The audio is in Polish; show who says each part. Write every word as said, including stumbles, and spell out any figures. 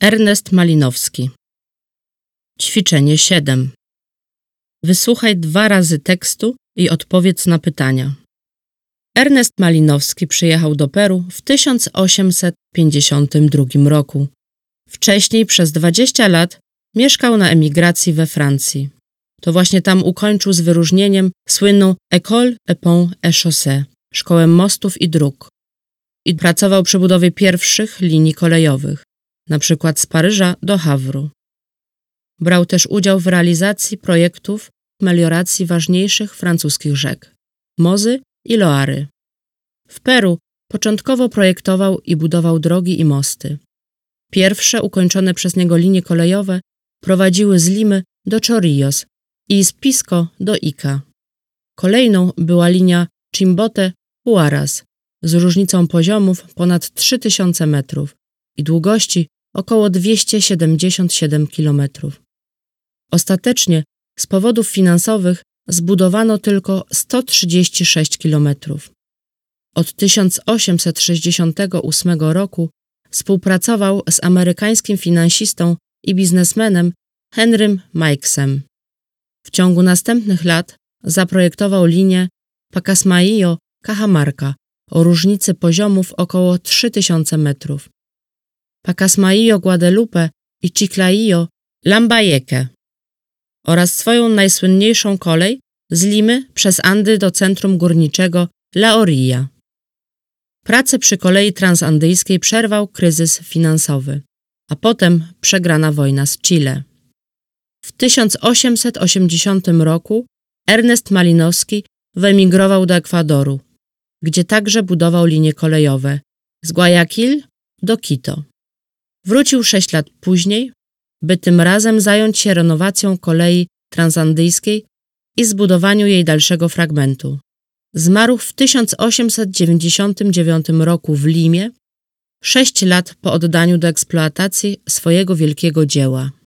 Speaker 1: Ernest Malinowski. Ćwiczenie siedem. Wysłuchaj dwa razy tekstu i odpowiedz na pytania. Ernest Malinowski przyjechał do Peru w tysiąc osiemset pięćdziesiątym drugim roku. Wcześniej przez dwadzieścia lat mieszkał na emigracji we Francji. To właśnie tam ukończył z wyróżnieniem słynną École des Ponts et Chaussées, szkołę mostów i dróg, i pracował przy budowie pierwszych linii kolejowych, na przykład z Paryża do Hawru. Brał też udział w realizacji projektów melioracji ważniejszych francuskich rzek Mozy i Loary. W Peru początkowo projektował i budował drogi i mosty. Pierwsze ukończone przez niego linie kolejowe prowadziły z Limy do Chorrillos i z Pisco do Ica. Kolejną była linia Chimbote-Huaraz z różnicą poziomów ponad trzy tysiące metrów i długości około dwieście siedemdziesiąt siedem kilometrów. Ostatecznie z powodów finansowych zbudowano tylko sto trzydzieści sześć kilometrów. Od tysiąc osiemset sześćdziesiątego ósmego roku współpracował z amerykańskim finansistą i biznesmenem Henrym Mikesem. W ciągu następnych lat zaprojektował linię Pacasmayo-Cajamarca o różnicy poziomów około trzy tysiące metrów, Pacasmayo-Guadalupe i Chiclayo-Lambayeque oraz swoją najsłynniejszą kolej z Limy przez Andy do centrum górniczego La Orilla. Pracę przy kolei transandyjskiej przerwał kryzys finansowy, a potem przegrana wojna z Chile. W tysiąc osiemset osiemdziesiątym roku Ernest Malinowski wyemigrował do Ekwadoru, gdzie także budował linie kolejowe z Guayaquil do Quito. Wrócił sześć lat później, by tym razem zająć się renowacją kolei transandyjskiej i zbudowaniu jej dalszego fragmentu. Zmarł w tysiąc osiemset dziewięćdziesiątym dziewiątym roku w Limie, sześć lat po oddaniu do eksploatacji swojego wielkiego dzieła.